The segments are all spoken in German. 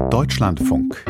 Deutschlandfunk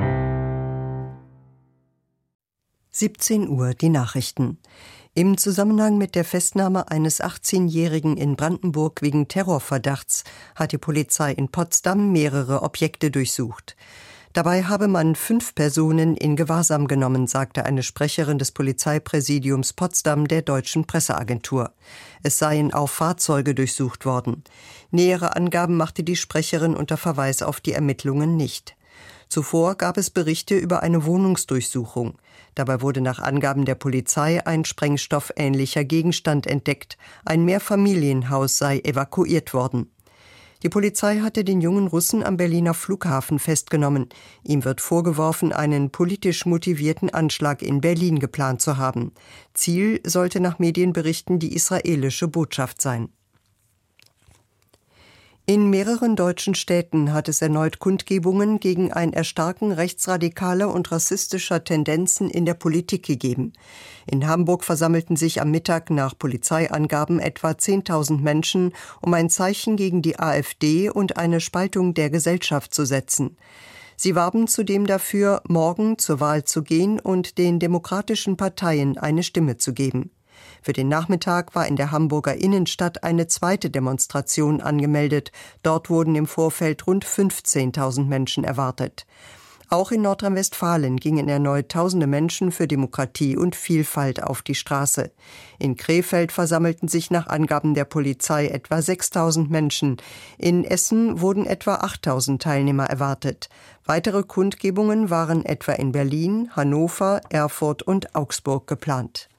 17 Uhr die Nachrichten. Im Zusammenhang mit der Festnahme eines 18-Jährigen in Brandenburg wegen Terrorverdachts hat die Polizei in Potsdam mehrere Objekte durchsucht. Dabei habe man 5 Personen in Gewahrsam genommen, sagte eine Sprecherin des Polizeipräsidiums Potsdam der Deutschen Presseagentur. Es seien auch Fahrzeuge durchsucht worden. Nähere Angaben machte die Sprecherin unter Verweis auf die Ermittlungen nicht. Zuvor gab es Berichte über eine Wohnungsdurchsuchung. Dabei wurde nach Angaben der Polizei ein sprengstoffähnlicher Gegenstand entdeckt. Ein Mehrfamilienhaus sei evakuiert worden. Die Polizei hatte den jungen Russen am Berliner Flughafen festgenommen. Ihm wird vorgeworfen, einen politisch motivierten Anschlag in Berlin geplant zu haben. Ziel sollte nach Medienberichten die israelische Botschaft sein. In mehreren deutschen Städten hat es erneut Kundgebungen gegen ein Erstarken rechtsradikaler und rassistischer Tendenzen in der Politik gegeben. In Hamburg versammelten sich am Mittag nach Polizeiangaben etwa 10.000 Menschen, um ein Zeichen gegen die AfD und eine Spaltung der Gesellschaft zu setzen. Sie warben zudem dafür, morgen zur Wahl zu gehen und den demokratischen Parteien eine Stimme zu geben. Für den Nachmittag war in der Hamburger Innenstadt eine zweite Demonstration angemeldet. Dort wurden im Vorfeld rund 15.000 Menschen erwartet. Auch in Nordrhein-Westfalen gingen erneut tausende Menschen für Demokratie und Vielfalt auf die Straße. In Krefeld versammelten sich nach Angaben der Polizei etwa 6.000 Menschen. In Essen wurden etwa 8.000 Teilnehmer erwartet. Weitere Kundgebungen waren etwa in Berlin, Hannover, Erfurt und Augsburg geplant.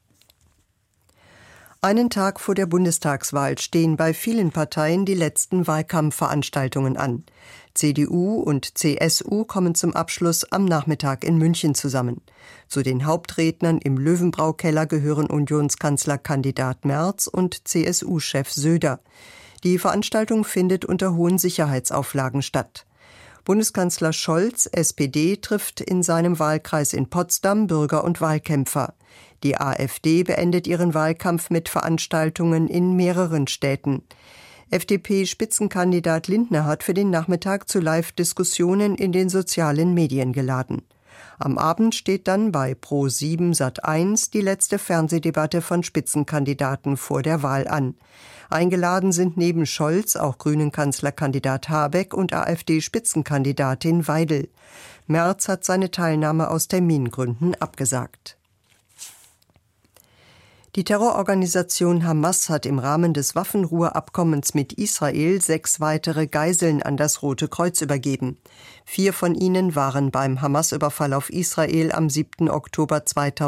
Einen Tag vor der Bundestagswahl stehen bei vielen Parteien die letzten Wahlkampfveranstaltungen an. CDU und CSU kommen zum Abschluss am Nachmittag in München zusammen. Zu den Hauptrednern im Löwenbrau-Keller gehören Unionskanzlerkandidat Merz und CSU-Chef Söder. Die Veranstaltung findet unter hohen Sicherheitsauflagen statt. Bundeskanzler Scholz, SPD, trifft in seinem Wahlkreis in Potsdam Bürger und Wahlkämpfer. Die AfD beendet ihren Wahlkampf mit Veranstaltungen in mehreren Städten. FDP-Spitzenkandidat Lindner hat für den Nachmittag zu Live-Diskussionen in den sozialen Medien geladen. Am Abend steht dann bei Pro7 Sat.1 die letzte Fernsehdebatte von Spitzenkandidaten vor der Wahl an. Eingeladen sind neben Scholz auch Grünen-Kanzlerkandidat Habeck und AfD-Spitzenkandidatin Weidel. Merz hat seine Teilnahme aus Termingründen abgesagt. Die Terrororganisation Hamas hat im Rahmen des Waffenruheabkommens mit Israel 6 weitere Geiseln an das Rote Kreuz übergeben. 4 von ihnen waren beim Hamas-Überfall auf Israel am 7. Oktober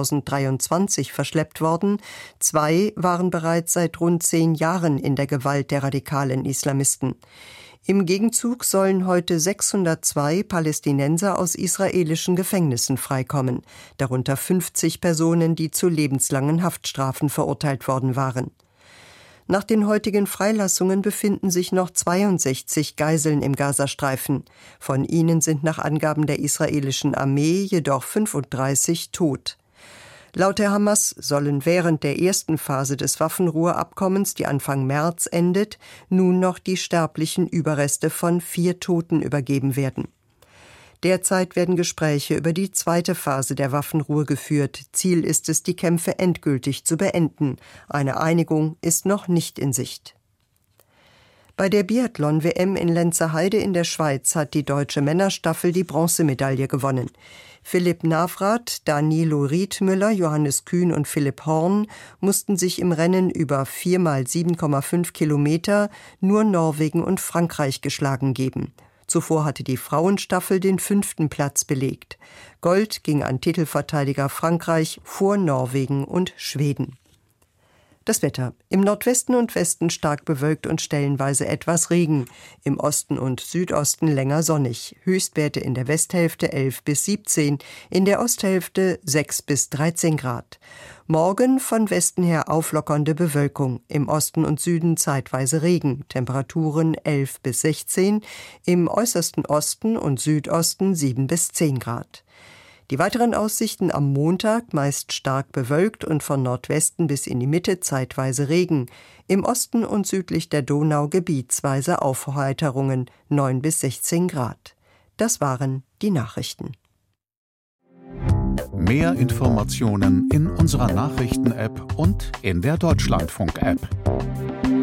2023 verschleppt worden. 2 waren bereits seit rund 10 Jahren in der Gewalt der radikalen Islamisten. Im Gegenzug sollen heute 602 Palästinenser aus israelischen Gefängnissen freikommen, darunter 50 Personen, die zu lebenslangen Haftstrafen verurteilt worden waren. Nach den heutigen Freilassungen befinden sich noch 62 Geiseln im Gazastreifen. Von ihnen sind nach Angaben der israelischen Armee jedoch 35 tot. Laut der Hamas sollen während der ersten Phase des Waffenruheabkommens, die Anfang März endet, nun noch die sterblichen Überreste von 4 Toten übergeben werden. Derzeit werden Gespräche über die zweite Phase der Waffenruhe geführt. Ziel ist es, die Kämpfe endgültig zu beenden. Eine Einigung ist noch nicht in Sicht. Bei der Biathlon-WM in Lenzerheide in der Schweiz hat die deutsche Männerstaffel die Bronzemedaille gewonnen. Philipp Navrat, Danilo Riedmüller, Johannes Kühn und Philipp Horn mussten sich im Rennen über 4 mal 7,5 Kilometer nur Norwegen und Frankreich geschlagen geben. Zuvor hatte die Frauenstaffel den 5. Platz belegt. Gold ging an Titelverteidiger Frankreich vor Norwegen und Schweden. Das Wetter. Im Nordwesten und Westen stark bewölkt und stellenweise etwas Regen. Im Osten und Südosten länger sonnig. Höchstwerte in der Westhälfte 11 bis 17, in der Osthälfte 6 bis 13 Grad. Morgen von Westen her auflockernde Bewölkung. Im Osten und Süden zeitweise Regen. Temperaturen 11 bis 16, im äußersten Osten und Südosten 7 bis 10 Grad. Die weiteren Aussichten am Montag meist stark bewölkt und von Nordwesten bis in die Mitte zeitweise Regen. Im Osten und südlich der Donau gebietsweise Aufheiterungen 9 bis 16 Grad. Das waren die Nachrichten. Mehr Informationen in unserer Nachrichten-App und in der Deutschlandfunk-App.